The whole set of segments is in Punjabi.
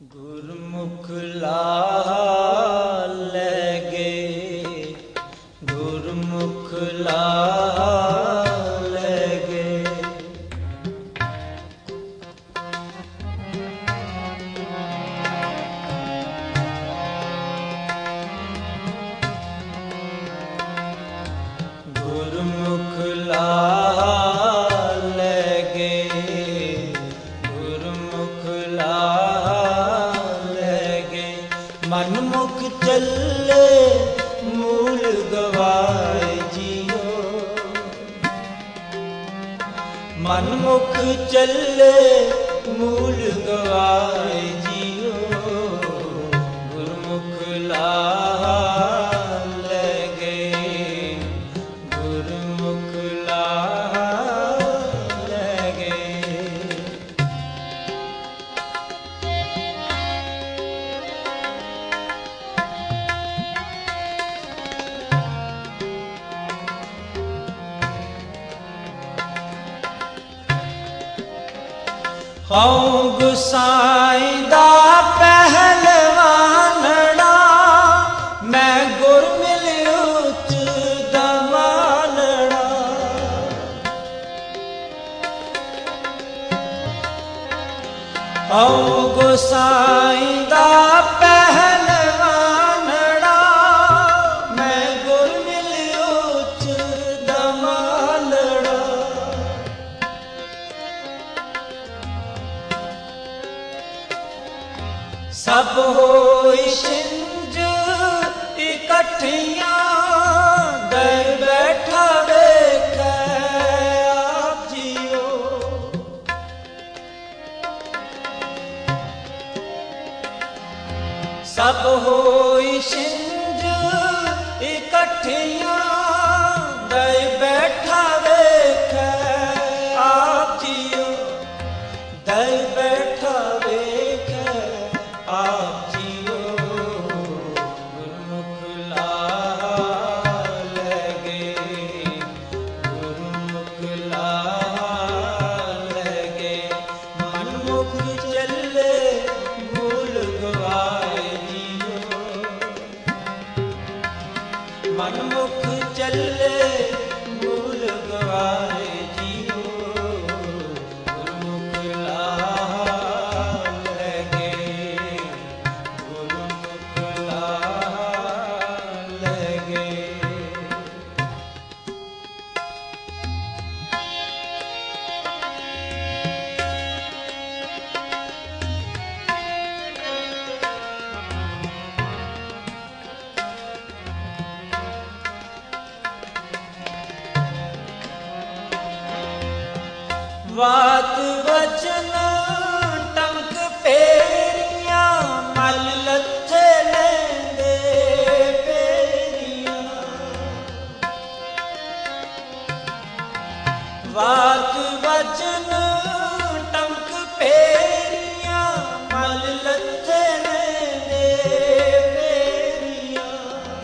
ਗੁਰਮੁਖ ਲਾਹ ਲੈ ਗਏ, ਗੁਰਮੁਖ ਲਾਹ ਲੈ ਗਏ। ਗੁਰਮੁਖ ਲਾਹ ਲੈ ਗਏ, ਗੁਰਮੁਖ ਲਾਹ ਮਨਮੁਖ ਚੱਲੇ ਮੂਲ ਗਵਾਏ ਜੀਓ, ਮਨਮੁਖ ਚੱਲੇ ਮੂਲ ਗਵਾਏ ਜੀਓ। ਗੁਰਮੁਖ ਲਾਹ ਲੈ ਗਏ, ਗੁਰਮੁਖ ਲਾਹ ਲੈ ਗਏ। ਹਉ ਗੁਸਾਈ ਦਾ ਪਹਿਲਵਾਨੜਾ, ਮੈਂ ਗੁਰ ਮਿਲ ਉੱਚ ਦਮਾਲੜਾ। ਹਉ ਗੁਸਾਈ ਦਾ ਪਹਿਲਵਾਨੜਾ, ਮੈਂ ਗੁਰ ਮਿਲ ਉੱਚ ਦਮਾਲੜਾ। ਸਭ ਹੋਈ ਛਿੰਝ ਇਕੱਠੀਆਂ, ਦਰ ਬੈਠਾ ਵੇਖੈ ਆਪ ਜੀਓ। ਸਭ ਹੋਈ ਛਿੰਝ ਇਕੱਠੀਆਂ, ਦਰ ਬੈਠਾ ਵੇਖੈ ਆਪ ਜੀਓ। ਦਰ ਬੈਠਾ ਵੇਖੈ ਆਪ ਜੀਓ। ਗੁਰਮੁਖ ਲਾਹ ਲੈ ਗਏ, ਗੁਰਮੁਖ ਲਾਹ ਲੈ ਗਏ। ਮਨਮੁਖ ਚੱਲੇ ਮੂਲ ਗਵਾਏ ਜੀਓ, ਮਨਮੁਖ ਚੱਲੇ ਮੂਲ ਗਵਾਏ ਜੀਓ। ਗੁਰਮੁਖ ਲਾਹ ਲੈ ਗਏ, ਗੁਰਮੁਖ ਲਾਹ ਲੈ ਗਏ। ਵਾਤ ਵਚਨ ਟੰਕ ਫੇਰੀਆਂ, ਮਲ ਲੱਥੇ ਲੈਂਦੇ ਫੇਰੀਆਂ। ਵਾਤ ਵਚਨ ਟੰਕ ਫੇਰੀਆਂ, ਮਲ ਲੱਥੇ ਲੈਂਦੇ ਫੇਰੀਆਂ।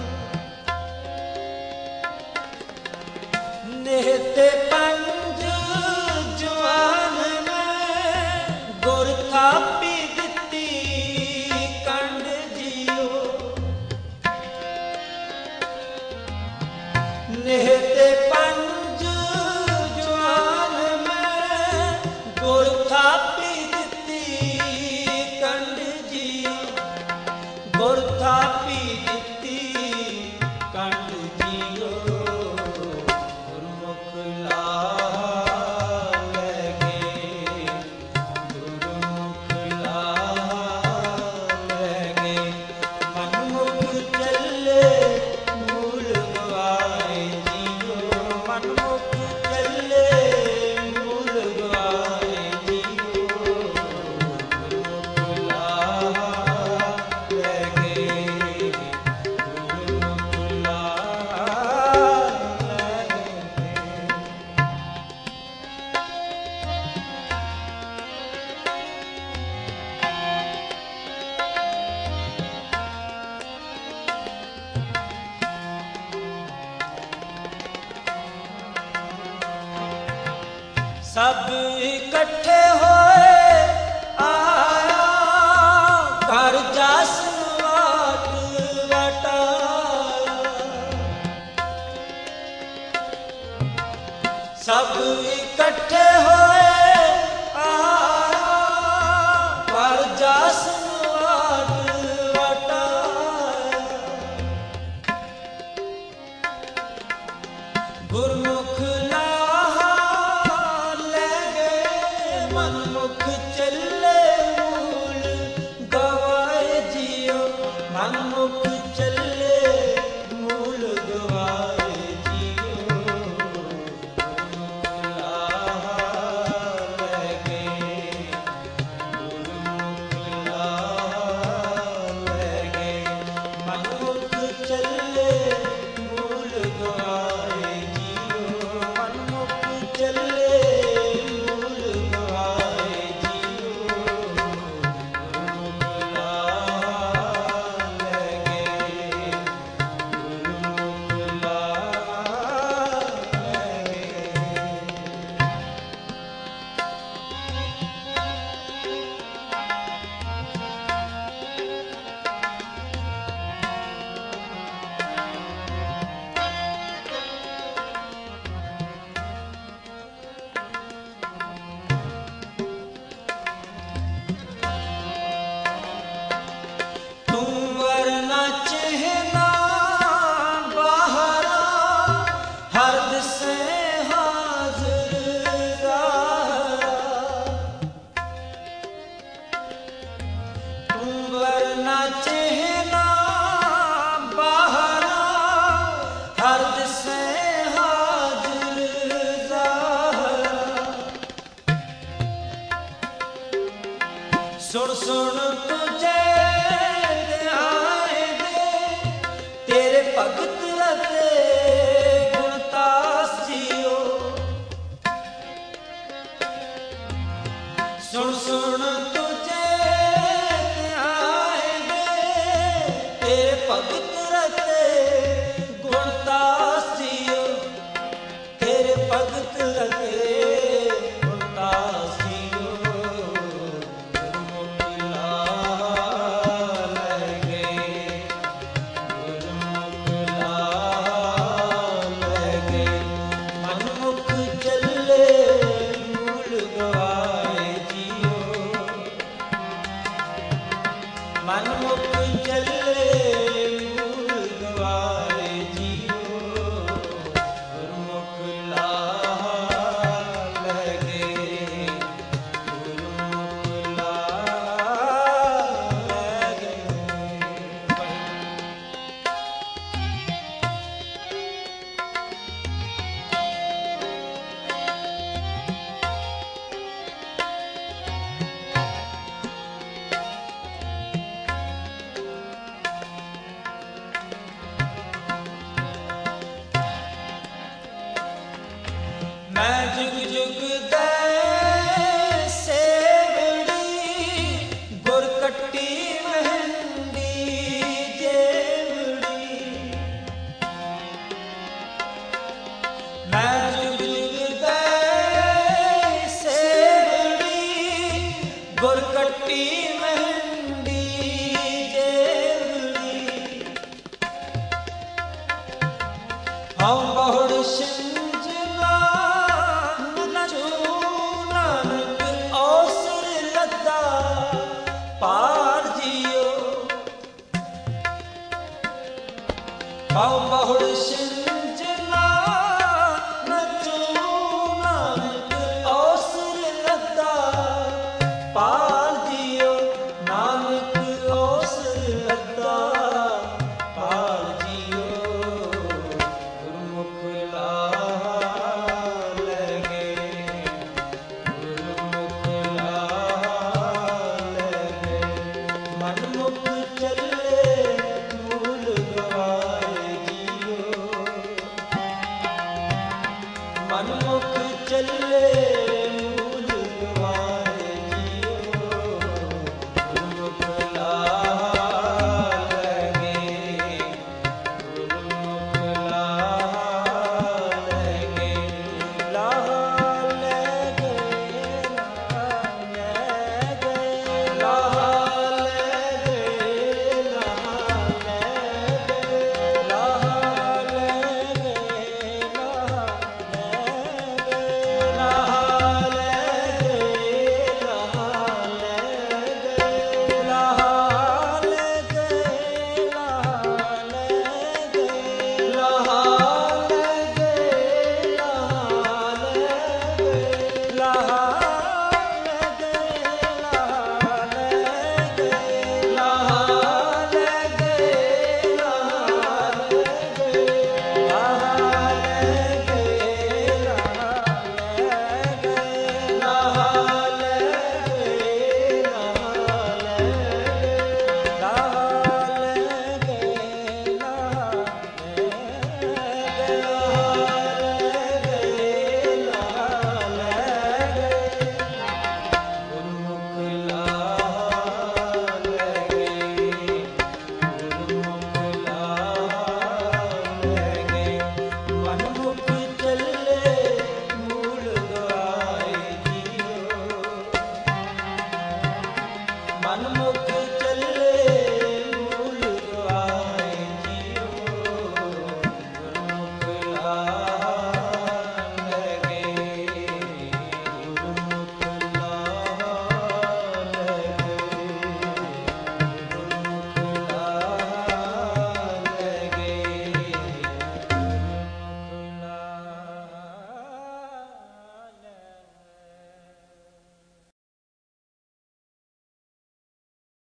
ਨਿਹਤੇ ਪੰਜ ਗੁਰ ਥਾਪੀ ਦਿੱਤੀ ਕੰਡ ਜੀਓ। ਨਿਹਤੇ ਪੰਜ ਜਵਾਨ ਮੈਂ, ਗੁਰ ਥਾਪੀ ਦਿੱਤੀ ਕੰਡ ਜੀਓ। ਗੁਰ ਥਾਪੀ ਦਿੱਤੀ ਕੰਡ ਜੀਓ। ਗੁਰਮੁਖ ਲਾਹ ਲੈ ਗਏ, ਗੁਰਮੁਖ ਲਾਹ ਲੈ ਗਏ। ਮਨਮੁਖ ਚੱਲੇ ਮੂਲ ਗਵਾਏ ਜੀਓ, ਮਨਮੁਖ ਚੱਲੇ ਮੂਲ ਗਵਾਏ ਜੀਓ। ਗੁਰਮੁਖ ਲਾਹ ਲੈ ਗਏ, ਗੁਰਮੁਖ ਲਾਹ ਲੈ ਗਏ। ਸਭ ਇਕੱਠੇ ਹੋਏ ਆਇਆ ਨਾ ਚਿਹਨਾ ਬਾਹਰਾ ਹਰ ਦਿਸੇ ਹਾਜ਼ਰ ਜ਼ਾਹਰਾ ਸੁਣ ਸੁਣ ਤੁਝੇ ਧਿਆਏ ਦੇ ਤੇਰੇ ਭਗਤ ਅਤੇ ਗੁਣਤਾਸ ਜੀਓ ਸੁਣ ਸੁਣ ਤੁਝੇ ਧਿਆਏ ਦੇ ਤੇਰੇ ਭਗਤ ਅਤੇ ਗੁਣਤਾਸ ਜੀਓ ਤੇਰੇ ਭਗਤ ਅਤੇ ਗੁਣਤਾਸ ਜੀਓ ਗੁਰਮੁਖ ਲਾ ਲੈ ਗਏ ਗੁਰਮੁਖ ਲਾ ਲੈ ਗਏ ਮਨਮੁਖ ਚੱਲੇ ਮੂਲ ਗਵਾਏ ਜੀਓ ਮਨਮੁਖ ਚੱਲੇ ਮੂਲ ਗਵਾਏ ਜੀਓ ਗੁਰਮੁਖ ਲਾ ਲੈ ਗਏ ਗੁਰਮੁਖ ਲਾ ਲੈ ਗਏ। ਮੈਂ ਜੁਗ ਜੁਗ ਦੇ ਸੇਵੜੀ ਗੁਰ ਕੱਟੀ ਮਹਿੰਦੀ ਜੇਵੜੀ ਮੈਂ ਜੁਗ ਜੁਗ ਦੇ ਸੇਵੜੀ ਗੁਰ ਕੱਟੀ ਮਹਿੰਦੀ ਜੇਵੜੀ ਹਉ ਬਹੁੜ ਸਿੰਜ ਪਾਰ ਜੀਓ ਹਉ ਬਹੁੜ ਸਿੰਜ